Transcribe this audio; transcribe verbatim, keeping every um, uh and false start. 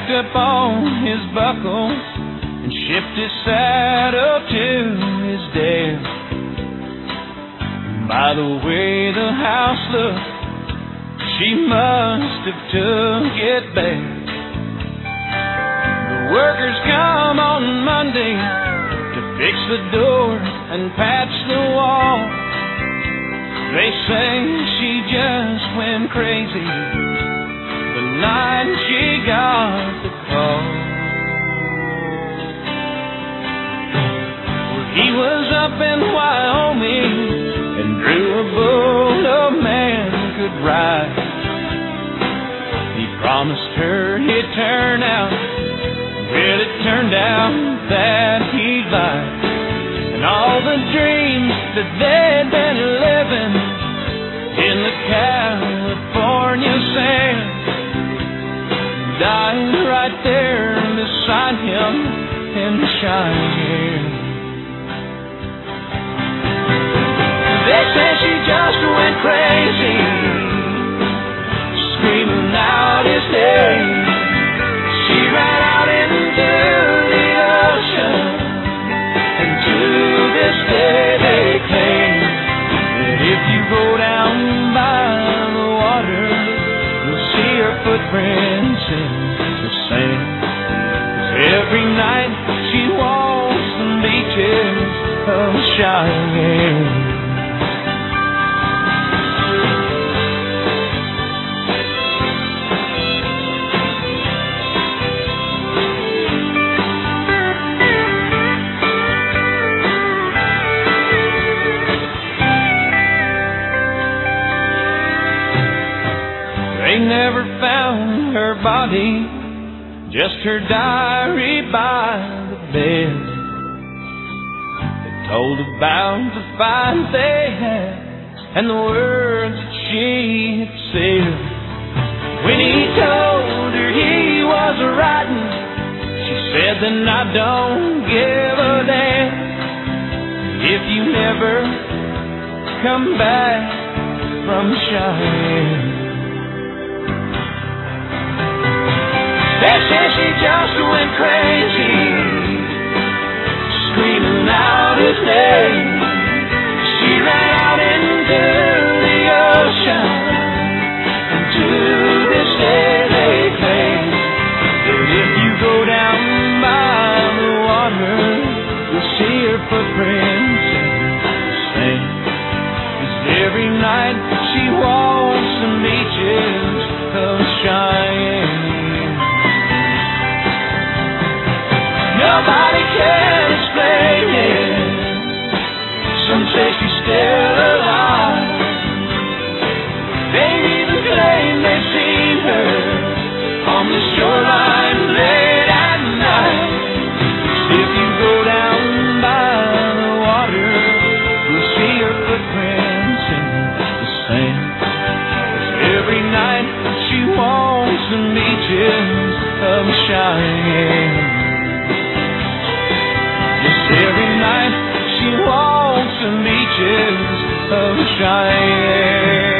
packed up all his buckles and shipped his saddle to his death. By the way the house looked, she must have took it back. The workers come on Monday to fix the door and patch the wall. They say she just went crazy the night she got the call. Well, he was up in Wyoming and drew a bull no man could ride. He promised her he'd turn out, well, it turned out that he lied. And all the dreams that they'd been living in the California sand died right there beside him in Cheyenne. They say she just went crazy, screaming out his name. She ran out into the ocean, and to this day they claim that if you go down by the water, you'll see her footprints in the sand. 'Cause every night she walks the beaches of Cheyenne. They never found her body, just her diary by the bed. It told about the fight they had and the words that she had said. When he told her he was riding, she said, then I don't give a damn if you never come back from Cheyenne. They say she just went crazy, screaming out his name. She ran out into the ocean, and to this day they claim that if you go down by the water, you'll see her footprints in the sand. 'Cause every night she walks the beaches of Cheyenne. Nobody can explain it. Some say she's still alive. They even claim they've seen her on the shoreline late at night. If you go down by the water, you'll see her footprints in the sand. 'Cause every night she walks the beaches of Cheyenne. Every night she walks the beaches of Cheyenne.